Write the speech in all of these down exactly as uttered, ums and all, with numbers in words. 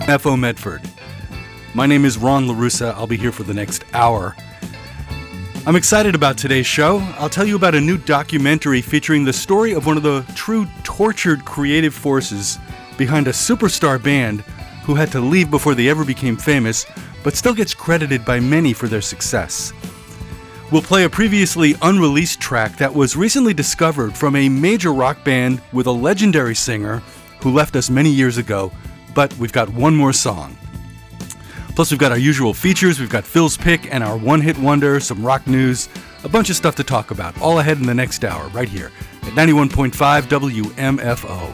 F O Medford. My name is Ron LaRussa. I'll be here for the next hour. I'm excited about today's show. I'll tell you about a new documentary featuring the story of one of the true tortured creative forces behind a superstar band who had to leave before they ever became famous, but still gets credited by many for their success. We'll play a previously unreleased track that was recently discovered from a major rock band with a legendary singer who left us many years ago, but we've got one more song. Plus, we've got our usual features. We've got Phil's Pick and our one-hit wonder, some rock news, a bunch of stuff to talk about, all ahead in the next hour, right here at ninety-one point five W M F O.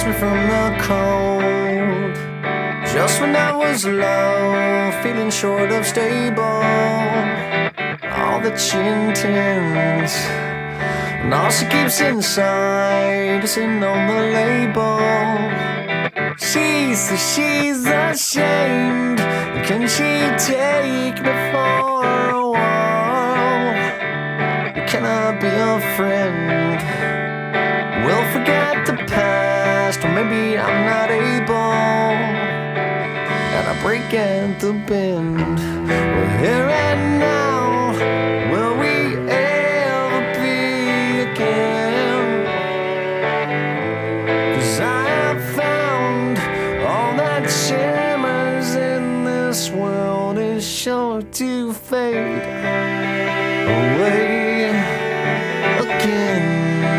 me from the cold. Just when I was low, feeling short of stable, all that she intends, and all she keeps inside is in on the label. She says she's ashamed. Can she take me for a while? Can I be a friend? We'll forget the past, or maybe I'm not able, and I break at the bend. We're here and now, will we ever be again? 'Cause I have found all that shimmers in this world is sure to fade away again.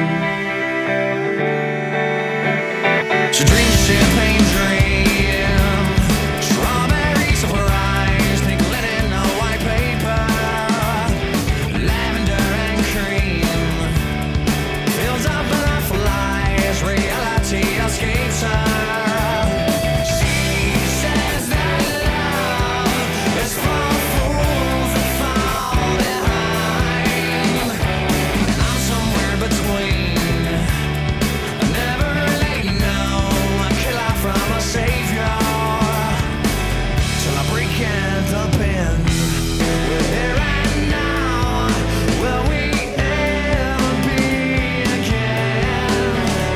She drinks champagne dreams, strawberries of her eyes, pink linen on white paper, lavender and cream, fills up butterflies, reality escapes her. She says that love is for fools that fall behind, and I'm somewhere between. I never let you know, I kill out from a savior, till I break at the bend. We're here and now, will we ever be again?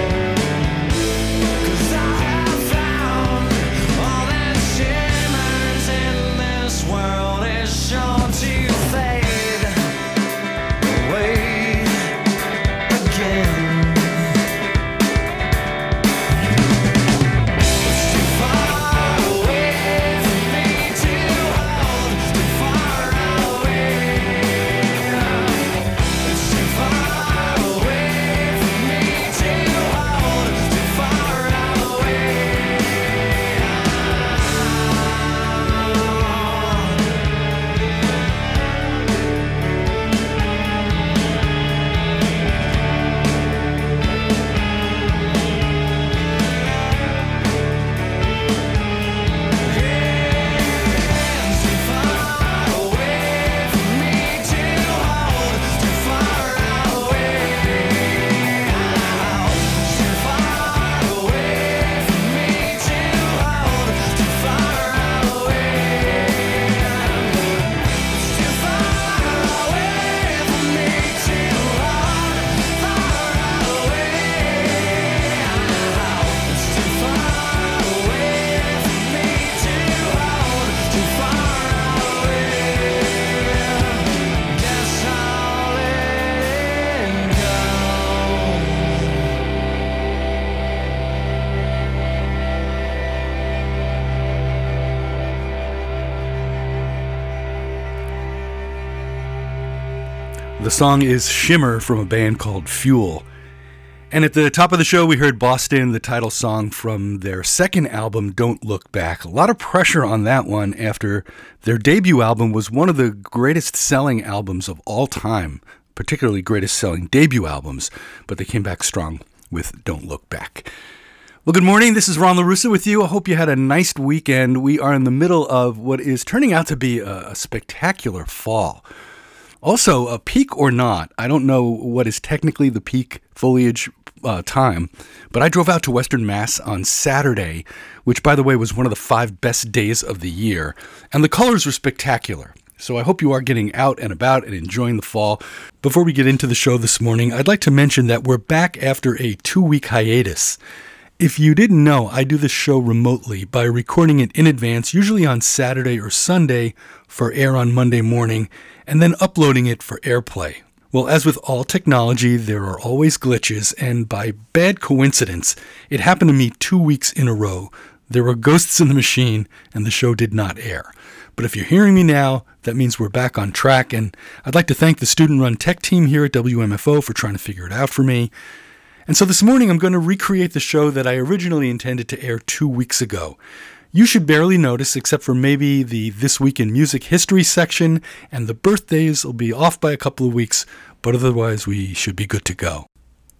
'Cause I have found all that shimmers in this world is sure to fade away again. It's too far away from me to hold, too far away. It's too far away from me to hold, too far away. It's too far away from me to hold, too far away. It's too far away from me to hold, too far away. It's too far away from me to hold, far away. It's too far away from me to hold, too far away. Guess I'll let it go. The song is Shimmer from a band called Fuel. And at the top of the show, we heard Boston, the title song from their second album, Don't Look Back. A lot of pressure on that one after their debut album was one of the greatest selling albums of all time, particularly greatest selling debut albums, but they came back strong with Don't Look Back. Well, good morning. This is Ron LaRussa with you. I hope you had a nice weekend. We are in the middle of what is turning out to be a, a spectacular fall. Also, a peak or not, I don't know what is technically the peak foliage uh, time, but I drove out to Western Mass on Saturday, which, by the way, was one of the five best days of the year, and the colors were spectacular. So I hope you are getting out and about and enjoying the fall. Before we get into the show this morning, I'd like to mention that we're back after a two-week hiatus. If you didn't know, I do this show remotely by recording it in advance, usually on Saturday or Sunday for air on Monday morning, and then uploading it for airplay. Well, as with all technology, there are always glitches, and by bad coincidence, it happened to me two weeks in a row. There were ghosts in the machine, and the show did not air. But if you're hearing me now, that means we're back on track, and I'd like to thank the student-run tech team here at W M F O for trying to figure it out for me. And so this morning I'm going to recreate the show that I originally intended to air two weeks ago. You should barely notice, except for maybe the This Week in Music History section, and the birthdays will be off by a couple of weeks, but otherwise we should be good to go.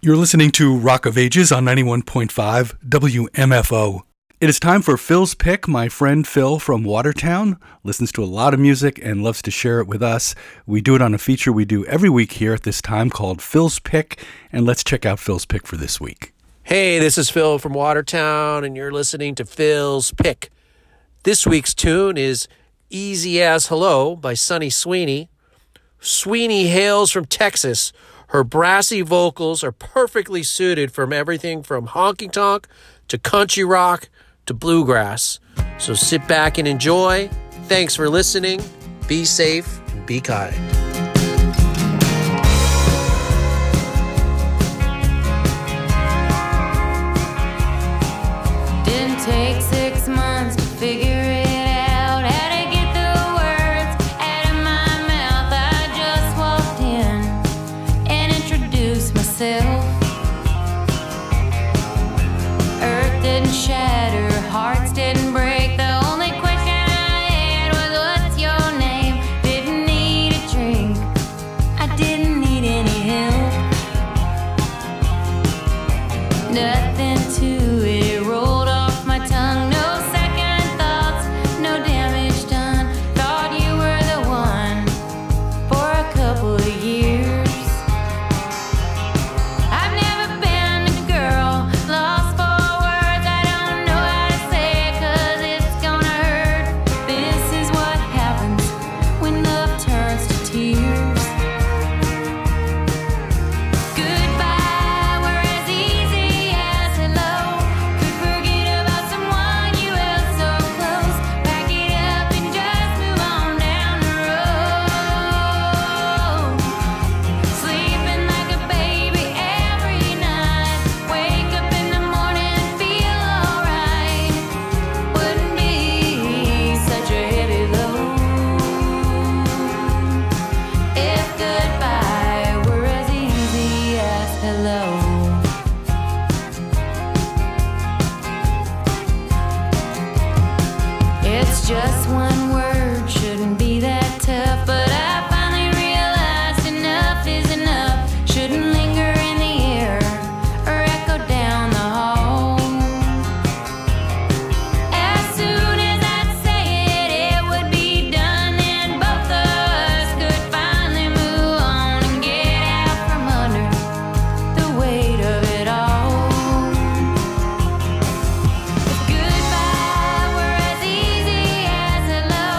You're listening to Rock of Ages on ninety-one point five W M F O. It is time for Phil's Pick. My friend Phil from Watertown listens to a lot of music and loves to share it with us. We do it on a feature we do every week here at this time called Phil's Pick, and let's check out Phil's Pick for this week. Hey, this is Phil from Watertown, and you're listening to Phil's Pick. This week's tune is Easy As Hello by Sunny Sweeney. Sweeney hails from Texas. Her brassy vocals are perfectly suited from everything from honky tonk to country rock to bluegrass. So sit back and enjoy. Thanks for listening. Be safe and be kind. Didn't take six months to figure it out, how to get the words out of my mouth. I just walked in and introduced myself. Earth didn't shatter, hearts didn't break. The only question I had was, what's your name? Didn't need a drink, I didn't need any help. Nothing to it rolled off my tongue. No second thoughts, no damage done. Thought you were the one for a couple of years. I've never been a girl lost for words. I don't know how to say it 'cause it's gonna hurt. This is what happens when love turns to tears. Goodbye were as easy as hello. Could forget about someone you held so close. Pack it up and just move on down the road. Sleeping like a baby every night. Wake up in the morning and feel alright. Wouldn't be such a heavy load if goodbye were as easy as hello. It's just one word, shouldn't be that tough, but I finally realized enough is enough. Shouldn't linger in the air or echo down the hall. As soon as I'd say it, it would be done, and both of us could finally move on and get out from under the weight of it all. If goodbye were as easy as hello,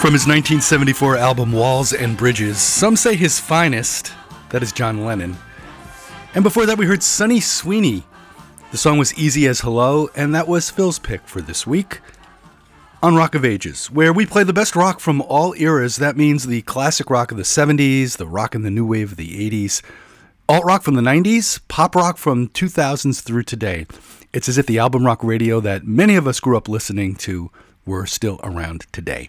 From his nineteen seventy-four album Walls and Bridges, some say his finest, that is John Lennon. And before that we heard Sunny Sweeney. The song was Easy as Hello, and that was Phil's pick for this week on Rock of Ages, where we play the best rock from all eras. That means the classic rock of the seventies, the rock and the new wave of the eighties, alt-rock from the nineties, pop rock from two thousands through today. It's as if the album rock radio that many of us grew up listening to were still around today.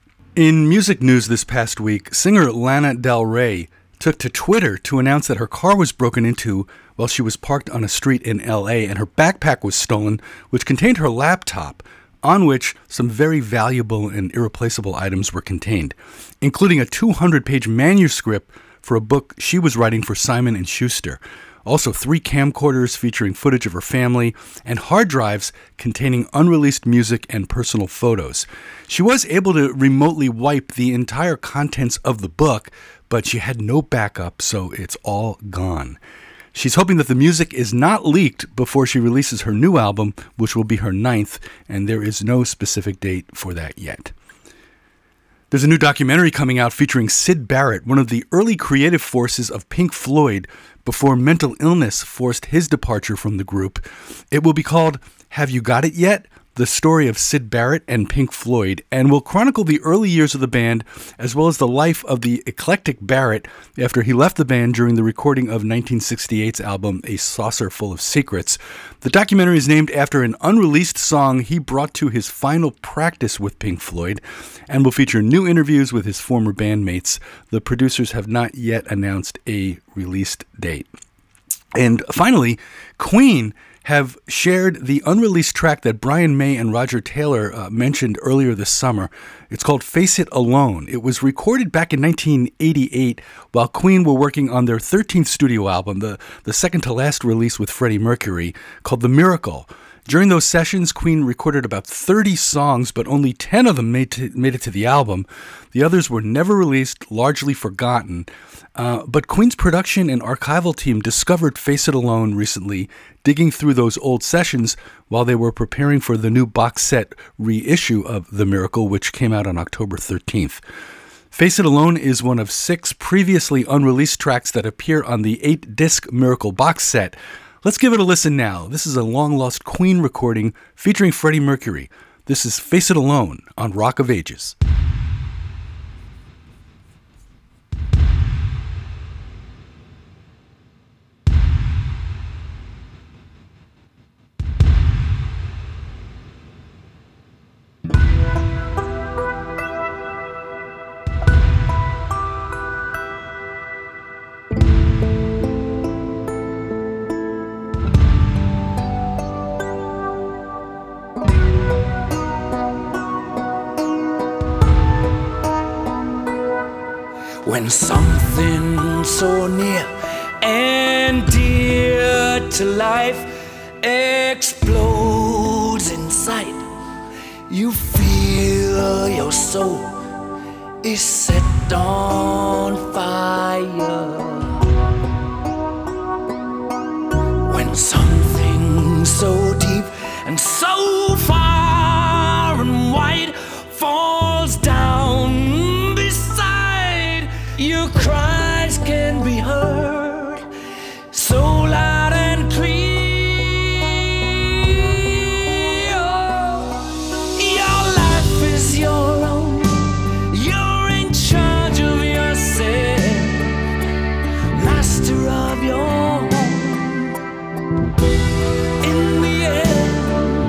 In music news this past week, singer Lana Del Rey took to Twitter to announce that her car was broken into while she was parked on a street in L A, and her backpack was stolen, which contained her laptop, on which some very valuable and irreplaceable items were contained, including a two hundred page manuscript for a book she was writing for Simon and Schuster. Also, three camcorders featuring footage of her family, and hard drives containing unreleased music and personal photos. She was able to remotely wipe the entire contents of the book, but she had no backup, so it's all gone. She's hoping that the music is not leaked before she releases her new album, which will be her ninth, and there is no specific date for that yet. There's a new documentary coming out featuring Syd Barrett, one of the early creative forces of Pink Floyd, before mental illness forced his departure from the group. It will be called Have You Got It Yet? The Story of Syd Barrett and Pink Floyd, and will chronicle the early years of the band as well as the life of the eclectic Barrett after he left the band during the recording of nineteen sixty-eight's album A Saucer Full of Secrets. The documentary is named after an unreleased song he brought to his final practice with Pink Floyd and will feature new interviews with his former bandmates. The producers have not yet announced a released date. And finally, Queen have shared the unreleased track that Brian May and Roger Taylor uh, mentioned earlier this summer. It's called Face It Alone. It was recorded back in nineteen eighty-eight while Queen were working on their thirteenth studio album, the, the second to last release with Freddie Mercury, called The Miracle. During those sessions, Queen recorded about thirty songs, but only ten of them made, to, made it to the album. The others were never released, largely forgotten. Uh, but Queen's production and archival team discovered Face It Alone recently, digging through those old sessions while they were preparing for the new box set reissue of The Miracle, which came out on October thirteenth. Face It Alone is one of six previously unreleased tracks that appear on the eight-disc Miracle box set. Let's give it a listen now. This is a long-lost Queen recording featuring Freddie Mercury. This is Face It Alone on Rock of Ages. When something so near and dear to life explodes inside, you feel your soul is set on fire. When something so deep and so far and wide falls down beside, your cries can be heard so loud and clear. Your life is your own. You're in charge of yourself, master of your home. In the end,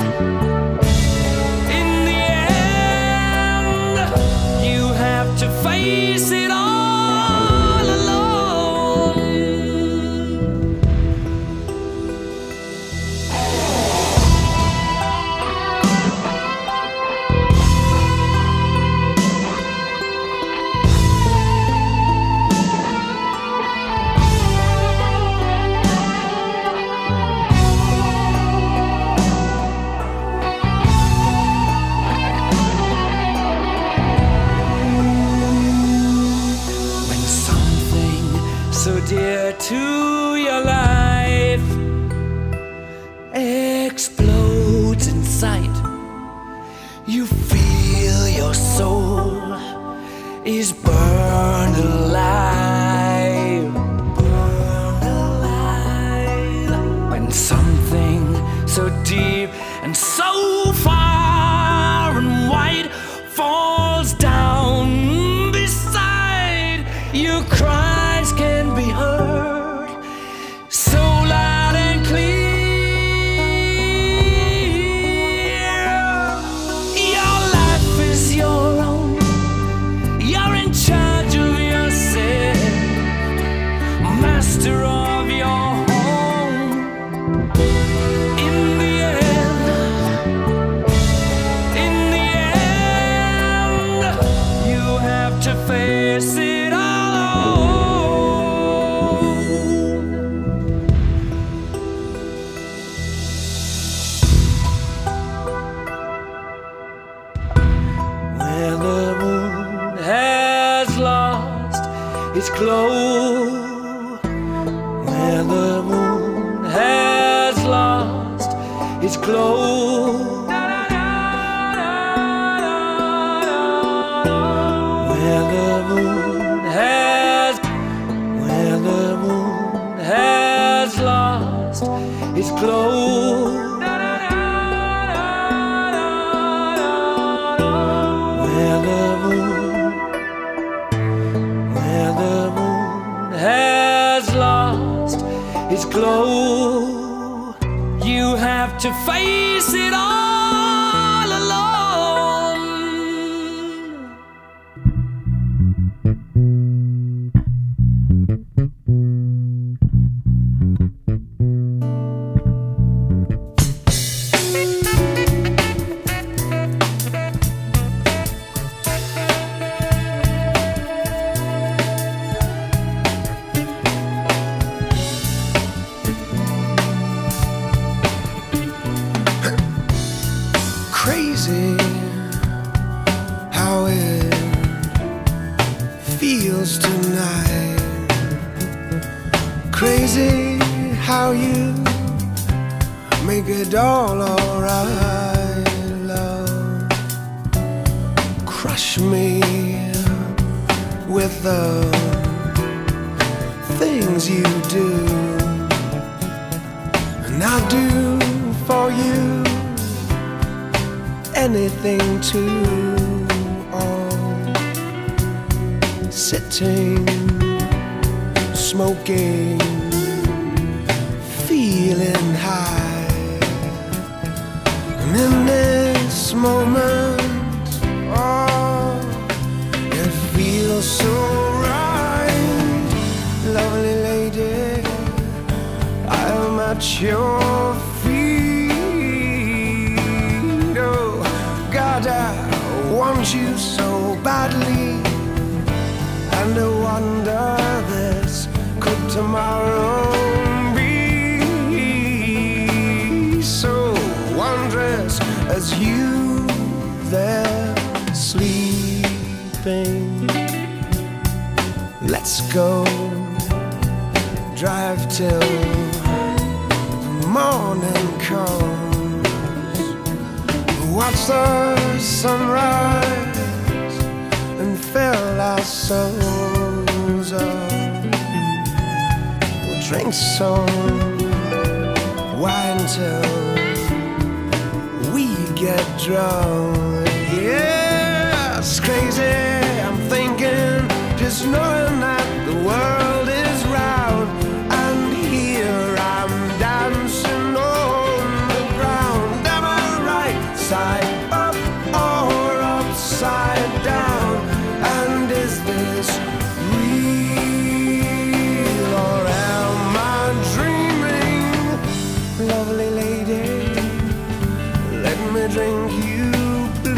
in the end, you have to face it all. Dear to your life explodes inside, you feel your soul is burned alive. Burned alive. When something so deep and so far and wide falls down beside your cries can be heard so loud and clear. Your life is your own. You're in charge of yourself, master of your home. In the end, in the end, you have to face it all. When the moon has lost its glow, when the moon has lost its glow, when the moon has, when the moon has lost its glow, where the moon, where the moon has lost its glow, you have to face it all alone. Crazy how it feels tonight. Crazy how you make it all alright, love. Crush me with the things you do, and I'll do for you anything to all. Sitting, smoking, feeling high, and in this moment, oh, it feels so right. Lovely lady, I'm at your feet. Oh God, I want you so badly, and I wonder this, could tomorrow be so wondrous as you there sleeping? Let's go drive till the morning comes, watch the sunrise and fill our souls up. We'll drink some wine till we get drunk. Yeah, it's crazy, I'm thinking, just knowing that the world is round, and here I'm dancing on the ground. Am I right side up or upside down? And is this real or am I dreaming? Lovely lady, let me drink you blue.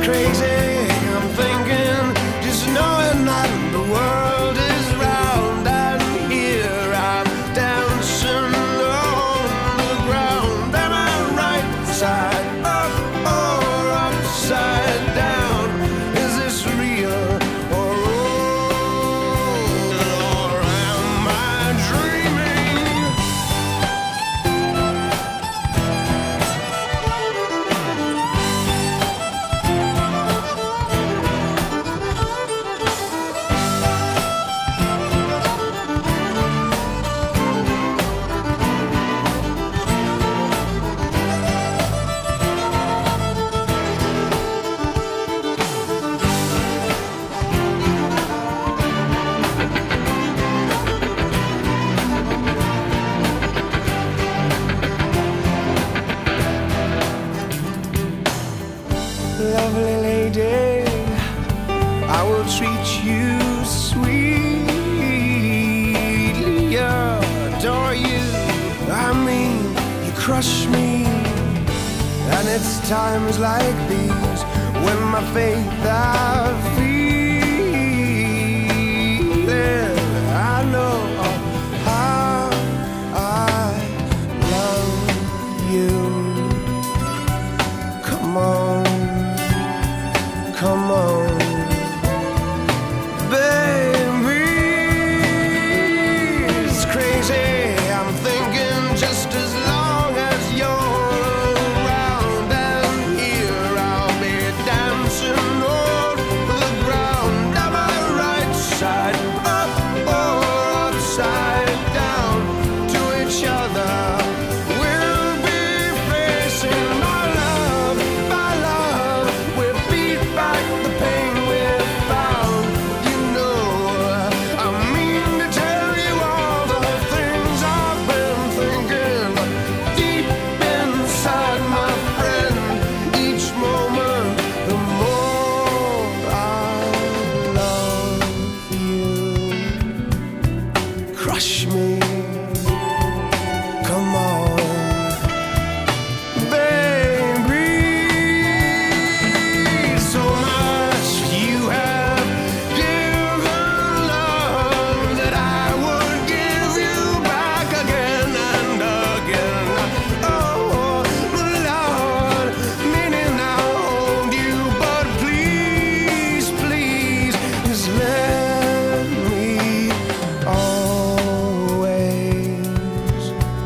crazy. I'm thinking, just knowing that the world is round, and here I'm dancing on the ground. Am I right side up or upside down? Is this real or old, or am I dreaming? Lovely lady, I will treat you sweetly, adore you. I mean, you crush me, and it's times like these when my faith I feel it. I know how I love you. Come on. Come on, baby. It's crazy. I'm thinking just as long as you're around, and here I'll be dancing on the ground. Am I right side up or upside down to each other? We'll be facing my love, my love. We'll beat back the pain we've found. You know, I mean to tell you all the things I've been thinking deep inside, my friend. Each moment, the more I love you. Crush me, come on, baby. So much you have given love that I would give you back again and again. Oh, Lord, meaning I'll hold you, but please, please, just let me always.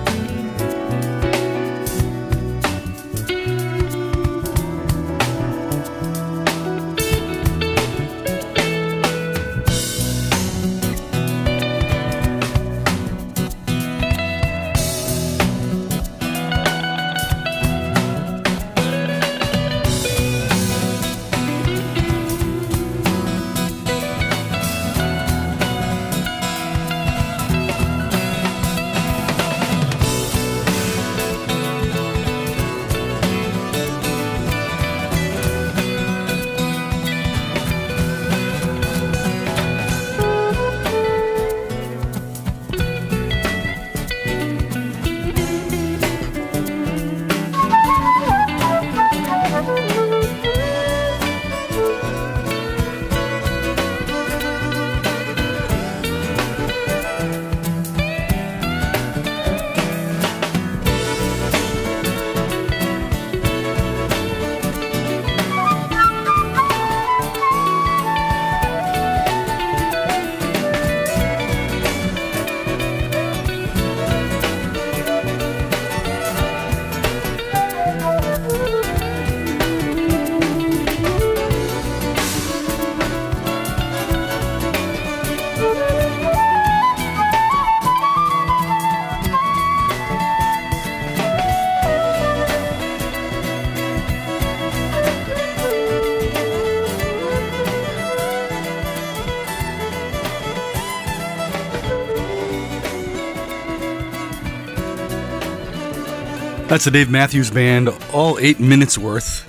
That's the Dave Matthews Band, all eight minutes worth.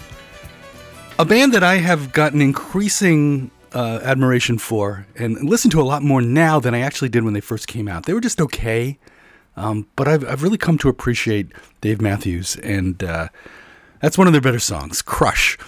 A band that I have gotten increasing uh, admiration for and listen to a lot more now than I actually did when they first came out. They were just okay, um, but I've, I've really come to appreciate Dave Matthews, and uh, that's one of their better songs, Crush.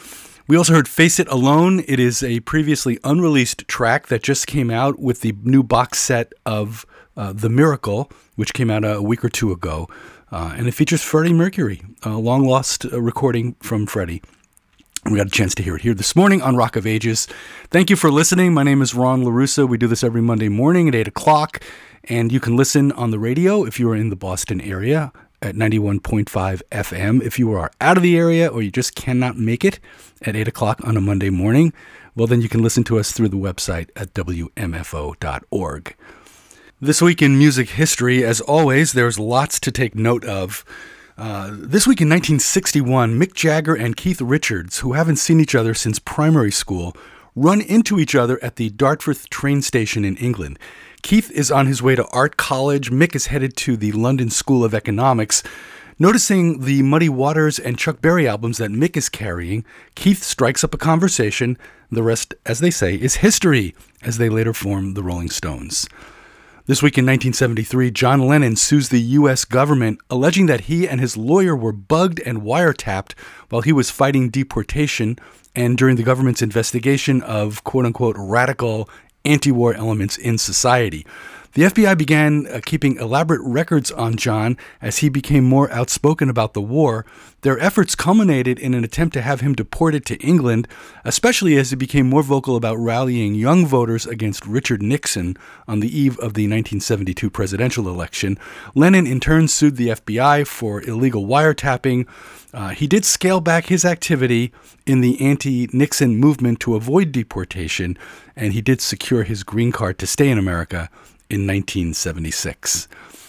We also heard Face It Alone. It is a previously unreleased track that just came out with the new box set of uh, The Miracle, which came out a week or two ago. Uh, and it features Freddie Mercury, a long-lost uh, recording from Freddie. We got a chance to hear it here this morning on Rock of Ages. Thank you for listening. My name is Ron LaRussa. We do this every Monday morning at eight o'clock. And you can listen on the radio if you are in the Boston area at ninety-one point five F M. If you are out of the area or you just cannot make it at eight o'clock on a Monday morning, well, then you can listen to us through the website at W M F O dot org. This week in music history, as always, there's lots to take note of. Uh, this week in nineteen sixty-one, Mick Jagger and Keith Richards, who haven't seen each other since primary school, run into each other at the Dartford train station in England. Keith is on his way to art college. Mick is headed to the London School of Economics. Noticing the Muddy Waters and Chuck Berry albums that Mick is carrying, Keith strikes up a conversation. The rest, as they say, is history, as they later form the Rolling Stones. This week in nineteen seventy-three, John Lennon sues the U S government, alleging that he and his lawyer were bugged and wiretapped while he was fighting deportation and during the government's investigation of quote-unquote radical anti-war elements in society. The F B I began uh, keeping elaborate records on John as he became more outspoken about the war. Their efforts culminated in an attempt to have him deported to England, especially as he became more vocal about rallying young voters against Richard Nixon on the eve of the nineteen seventy-two presidential election. Lennon in turn sued the F B I for illegal wiretapping. Uh, he did scale back his activity in the anti-Nixon movement to avoid deportation, and he did secure his green card to stay in America in nineteen seventy-six.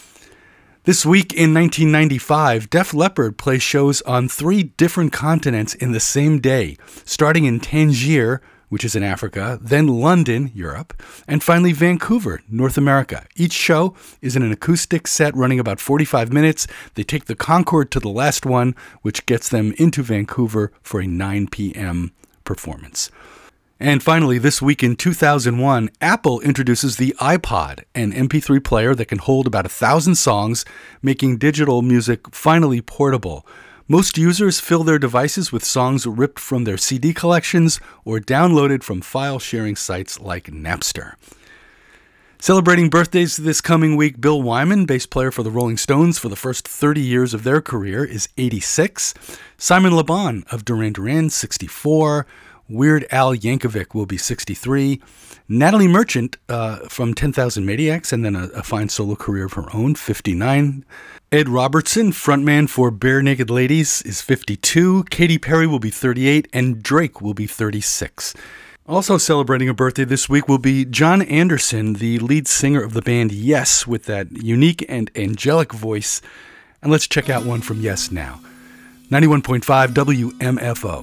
This week in nineteen ninety-five, Def Leppard plays shows on three different continents in the same day, starting in Tangier, which is in Africa, then London, Europe, and finally Vancouver, North America. Each show is in an acoustic set running about forty-five minutes. They take the Concorde to the last one, which gets them into Vancouver for a nine p.m. performance. And finally, this week in two thousand one, Apple introduces the iPod, an M P three player that can hold about a thousand songs, making digital music finally portable. Most users fill their devices with songs ripped from their C D collections or downloaded from file-sharing sites like Napster. Celebrating birthdays this coming week, Bill Wyman, bass player for the Rolling Stones for the first thirty years of their career, is eighty-six. Simon Le Bon of Duran Duran, sixty-four. Weird Al Yankovic will be sixty-three. Natalie Merchant uh, from ten thousand Maniacs and then a, a fine solo career of her own, fifty-nine. Ed Robertson, frontman for Bare Naked Ladies, is fifty-two. Katy Perry will be thirty-eight, and Drake will be thirty-six. Also celebrating a birthday this week will be John Anderson, the lead singer of the band Yes, with that unique and angelic voice. And let's check out one from Yes now. ninety-one point five W M F O.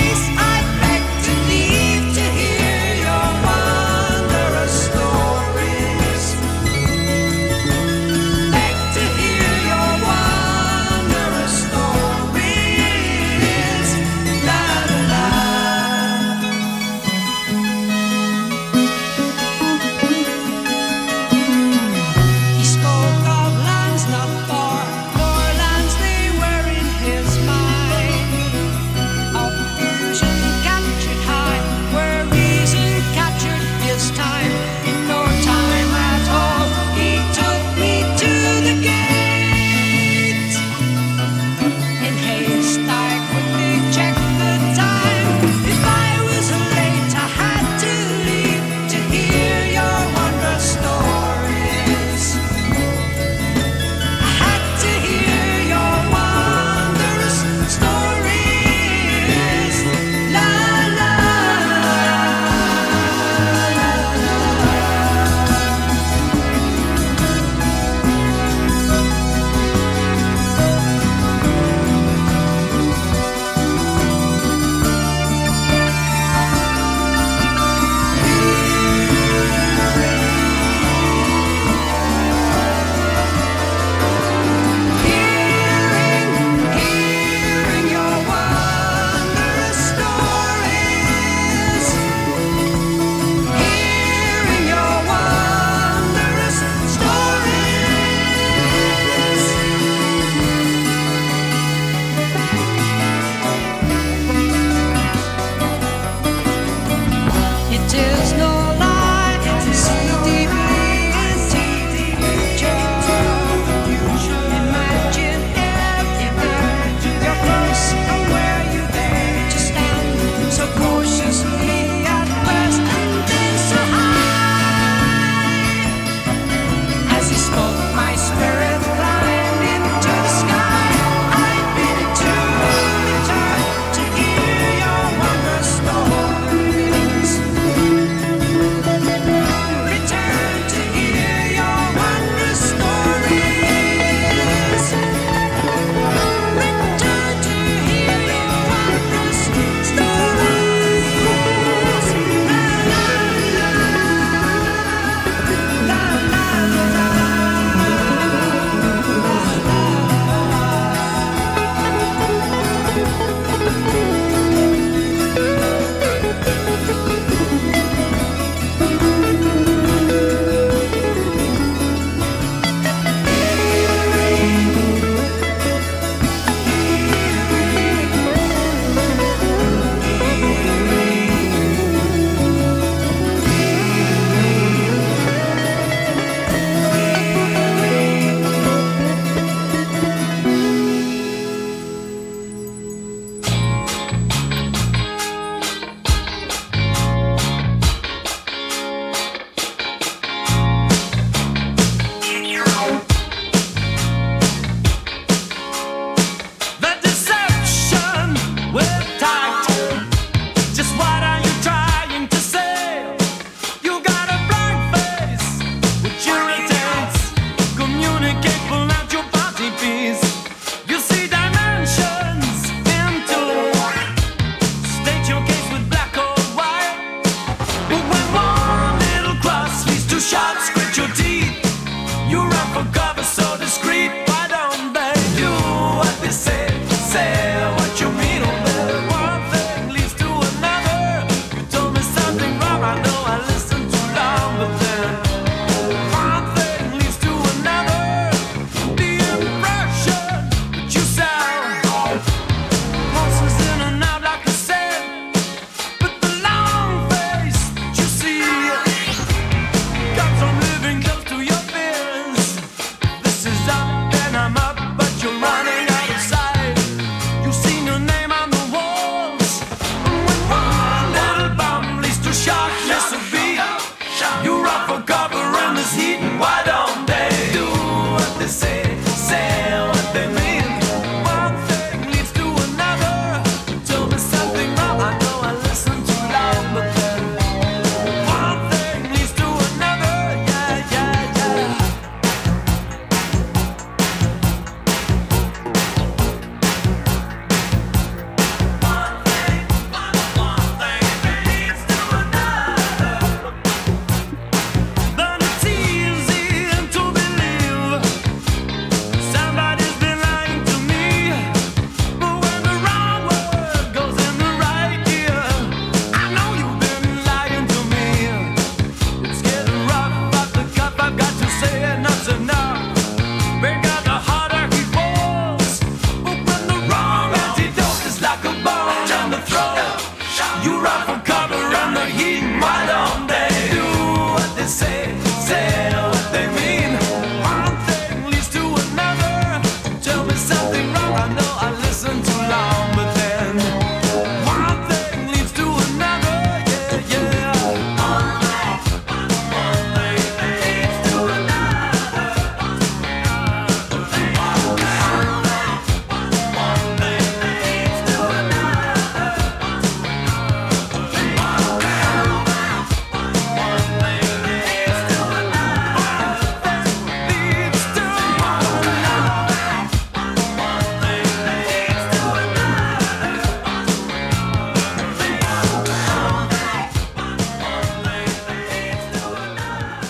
Story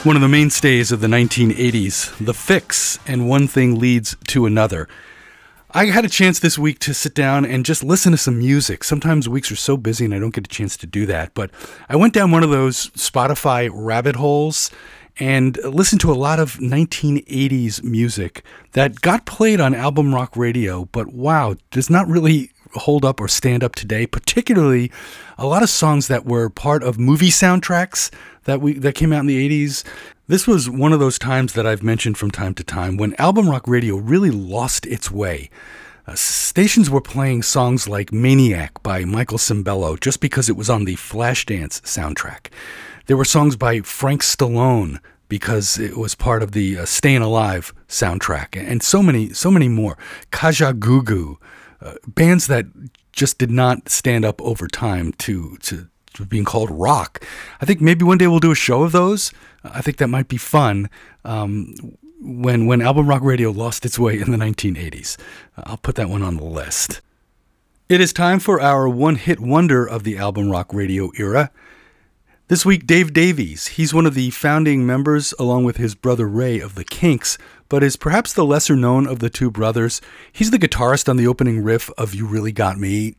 One of the mainstays of the nineteen eighties, The Fix, and One Thing Leads to Another. I had a chance this week to sit down and just listen to some music. Sometimes weeks are so busy and I don't get a chance to do that, but I went down one of those Spotify rabbit holes and listened to a lot of nineteen eighties music that got played on Album Rock Radio, but wow, does not really hold up or stand up today, particularly a lot of songs that were part of movie soundtracks that we that came out in the eighties. This was one of those times that I've mentioned from time to time when Album Rock Radio really lost its way. Uh, stations were playing songs like Maniac by Michael Cimbello just because it was on the Flashdance soundtrack. There were songs by Frank Stallone because it was part of the uh, Stayin' Alive soundtrack, and so many, so many more. Kajagoogoo, uh, bands that just did not stand up over time to to. being called rock. I think maybe one day we'll do a show of those. I think that might be fun um, when when Album Rock Radio lost its way in the nineteen eighties. I'll put that one on the list. It is time for our one-hit wonder of the Album Rock Radio era. This week, Dave Davies. He's one of the founding members, along with his brother Ray, of the Kinks, but is perhaps the lesser known of the two brothers. He's the guitarist on the opening riff of You Really Got Me.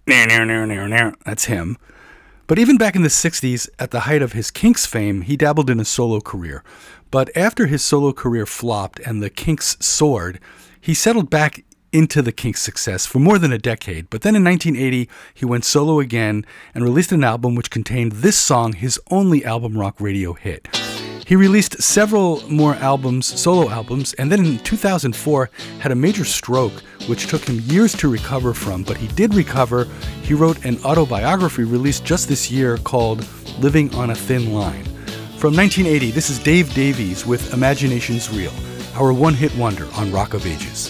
That's him. But even back in the sixties, at the height of his Kinks fame, he dabbled in a solo career. But after his solo career flopped and the Kinks soared, he settled back into the Kinks' success for more than a decade. But then in nineteen eighty, he went solo again and released an album which contained this song, his only Album Rock Radio hit. He released several more albums, solo albums, and then in two thousand four had a major stroke, which took him years to recover from, but he did recover. He wrote an autobiography released just this year called Living on a Thin Line. From nineteen eighty, this is Dave Davies with Imagination's Real, our one-hit wonder on Rock of Ages.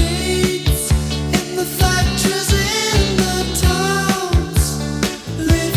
Streets, in the factories, in the towns, live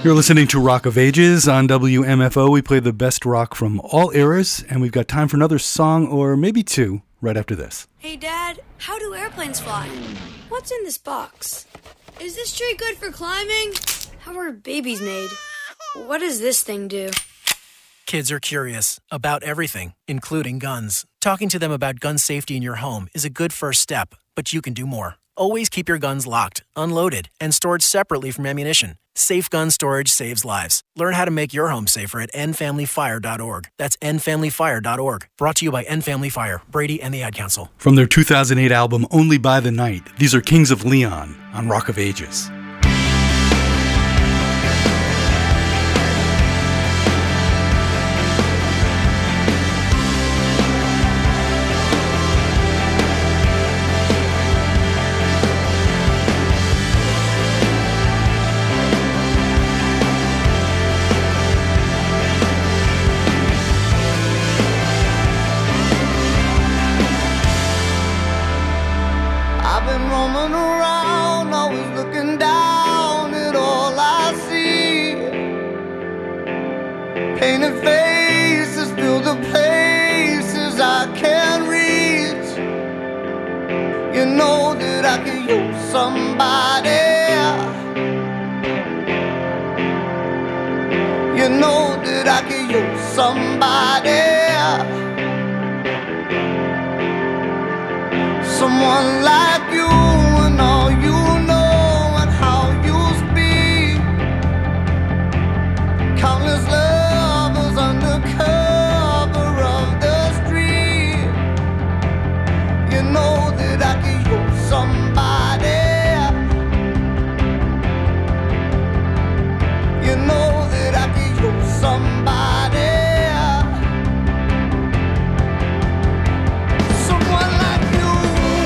You're listening to Rock of Ages on W M F O. We play the best rock from all eras, and we've got time for another song or maybe two right after this. Hey, Dad, how do airplanes fly? What's in this box? Is this tree good for climbing? How are babies made? What does this thing do? Kids are curious about everything, including guns. Talking to them about gun safety in your home is a good first step, but you can do more. Always keep your guns locked, unloaded, and stored separately from ammunition. Safe gun storage saves lives. Learn how to make your home safer at end family fire dot org. That's end family fire dot org. Brought to you by End Family Fire, Brady, and the Ad Council. From their two thousand eight album, Only by the Night, these are Kings of Leon on Rock of Ages. I've been roaming around, always looking down at all I see. Painted faces fill the places I can't reach. You know that I could use somebody. You know that I could use somebody. Someone like you and all you know and how you speak. Countless lovers under cover of the street. You know that I could use somebody. You know that I could use somebody. Someone like you.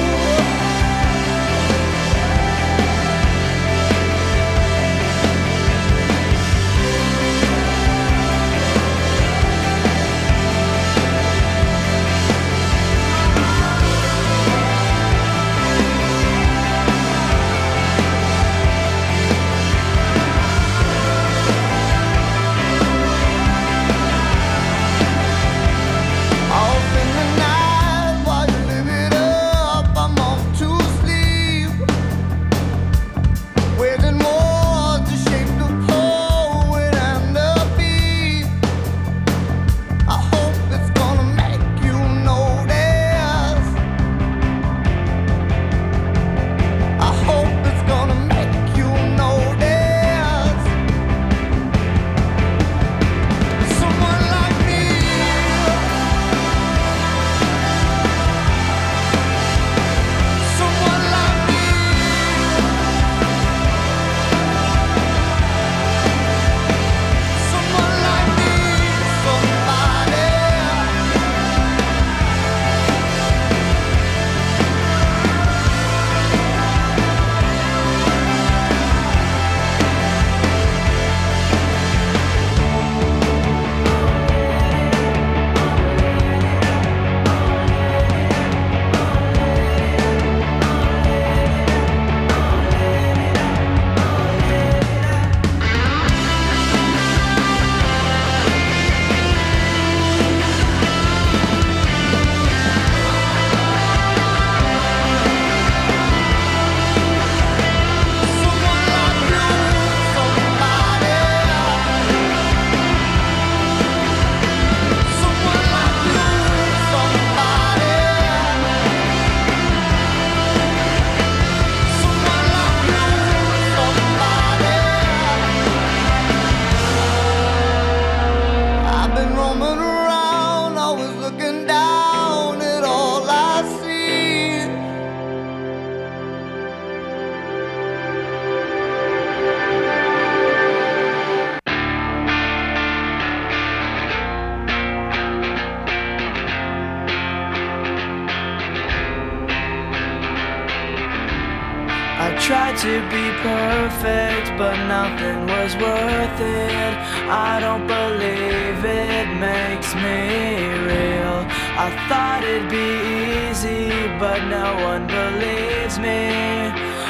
Tried to be perfect, but nothing was worth it. I don't believe it makes me real. I thought it'd be easy, but no one believes me.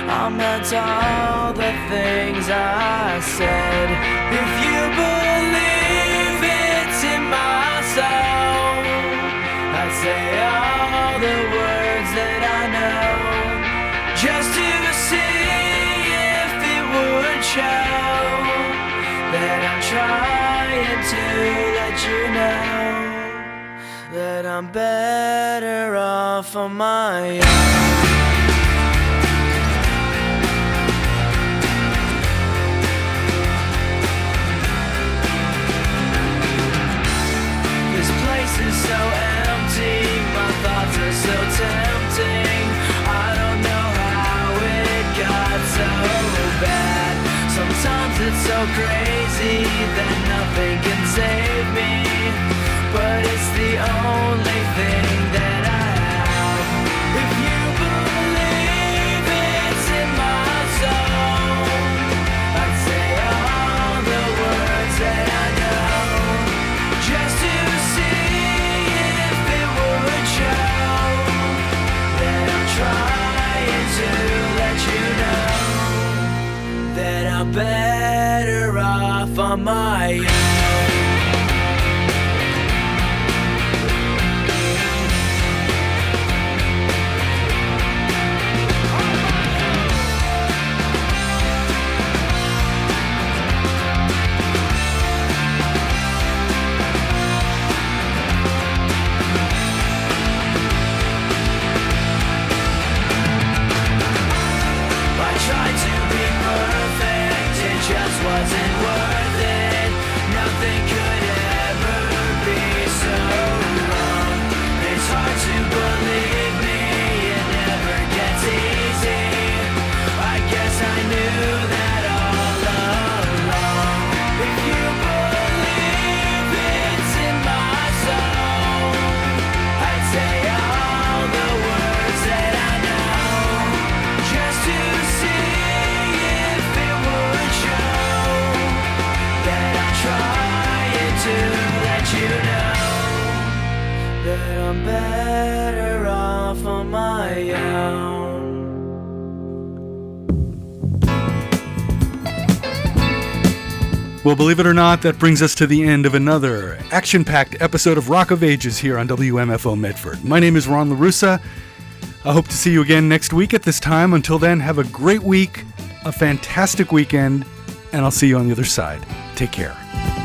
I meant all the things I said. If you believe it's in my soul, I'd say all the words that I know, just to see if it would show that I'm trying to let you know that I'm better off on my own. This place is so empty, my thoughts are so tempting. I don't know how it got so bad. Sometimes it's so crazy that nothing can save me, but it's the only thing that I have. If you believe it's in my soul, I'd say all the words that I know, just to see if it would show that I'm trying to let you know that I'm better off on my own. Just wasn't worth it. Nothing could ever be so wrong. It's hard to believe me, it never gets easy. I guess I knew that all along. If you believe it's in my soul, I'd say all the words that I know, just to see if it would show that I'm trying to let you know that I'm better off on my own. Well, believe it or not, that brings us to the end of another action-packed episode of Rock of Ages here on W M F O Medford. My name is Ron LaRussa. I hope to see you again next week at this time. Until then, have a great week, a fantastic weekend, and I'll see you on the other side. Take care.